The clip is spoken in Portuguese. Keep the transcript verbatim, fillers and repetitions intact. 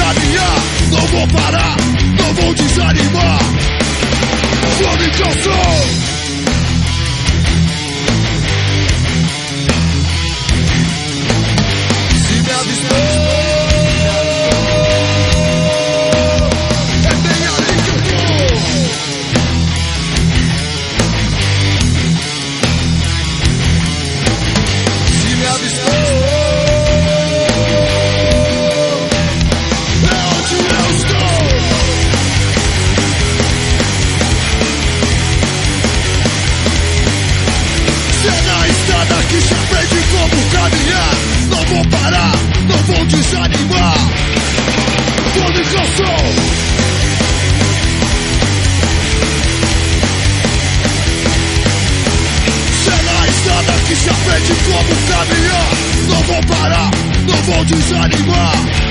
caminhar, não vou parar, não vou desanimar. Fome canção. Que se aprende como caminhar, não vou parar, não vou desanimar. Fome canção. Se é na estrada que se aprende como caminhar, não vou parar, não vou desanimar.